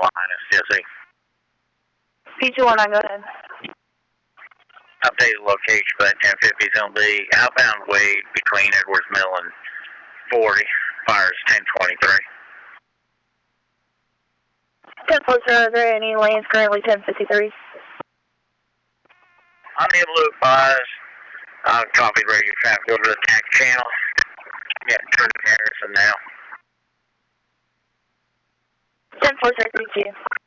line is Jesse. P219, go ahead. Update the location for that 1050 is going to be outbound Wade between Edwards Mill and 40. Fires 1023. 10-4, are there any lanes currently 1053? Unable to advise. Copy radio traffic over to the TAC channel. Yeah, turning Harrison now. 10-4, 32.